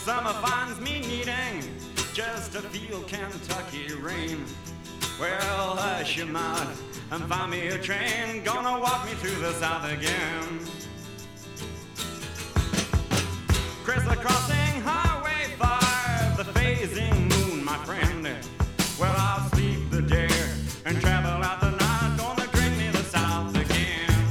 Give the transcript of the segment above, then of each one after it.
Summer finds me needing just to feel Kentucky rain. Well, hush your mouth and find me a train gonna walk me through the South again. Crystal crossing Highway 5, the phasing moon, my friend. Well, I'll sleep the day and travel out the night, gonna bring me the South again.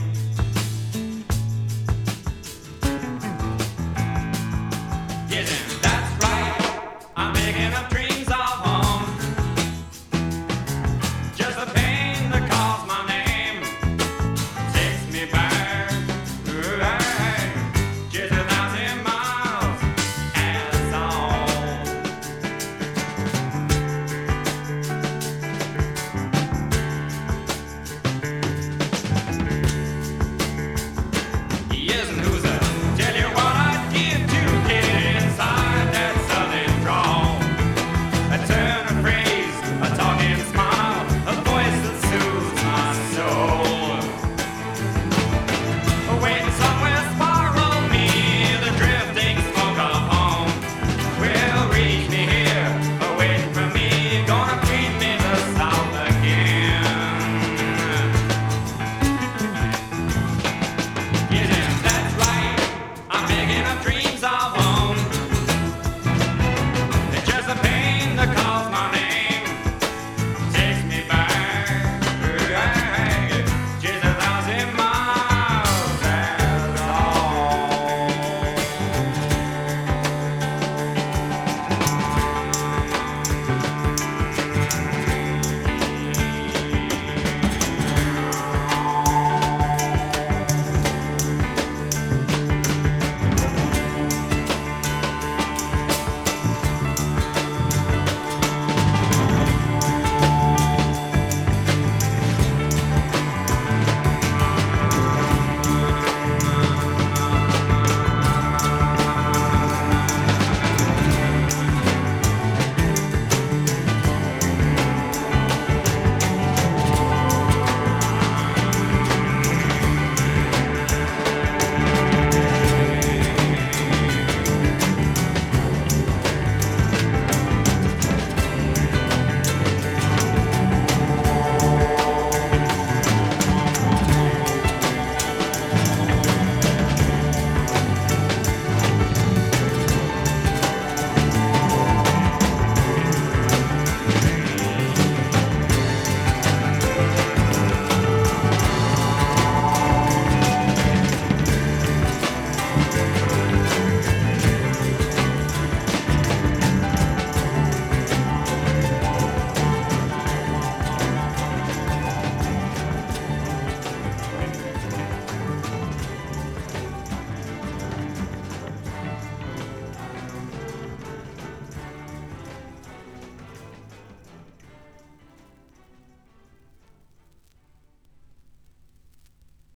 Yes, that's right, I'm picking up dreams of home. Just the pain that calls my name takes me back, just 1,000 miles and a song. Yes, and who's that? Tell you what I'd give to get inside that southern drawl. A turn of phrase, a talking smile, a voice that soothes my soul. Waiting somewhere far from me, the drifting smoke of home will reach me here, waiting for me, gonna bring me the South again. Yes, that's right, I'm picking up dreams